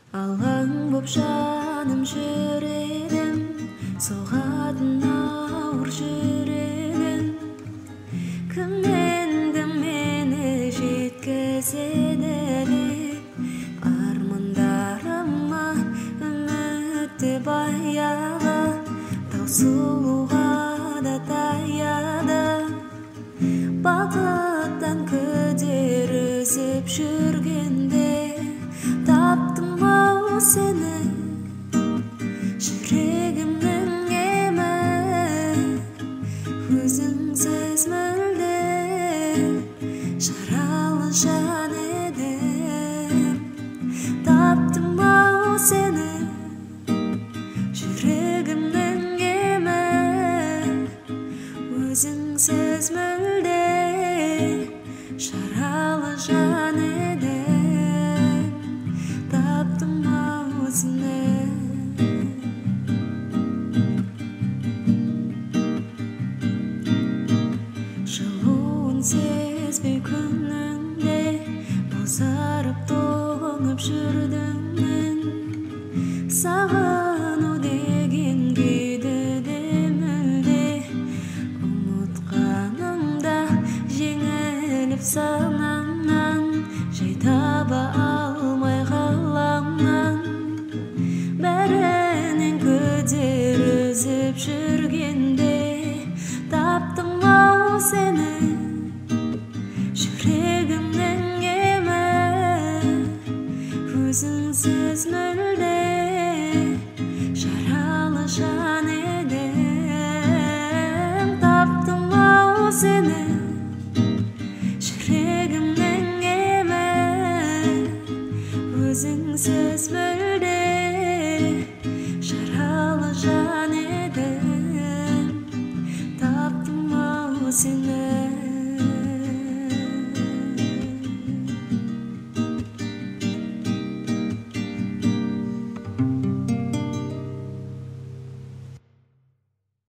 Алаң боп жаным жүрегім, соғатын ауыр жүрегім. Кім енді мені жеткізеді деп армандарыма үмітте баяғы таусылуға да таяды. Бақыттан күдер үзіп жүргенде таптым ау сені, жүрегімнің емі. Өзіңсіз мүлде жаралы жан едім. Таптым ау сені, жүрегімнің емі. Өзіңсіз мүлде жаралы жан едім. Таптым ау сені. Жылуын сезбей күніңде бозарып тоңып жүрдім мен. Сағыну деген күйді де мүлде ұмытқанымда жеңіліп санамнан, жай таба алмай қаламнан. Бәрінен күдер үзіп жүргенде таптым ау сені, жүрегімнің емі. Өзіңсіз мүлде жаралы жан едім. Таптым ау сені, жүрегімнің емі. Өзіңсіз мүлде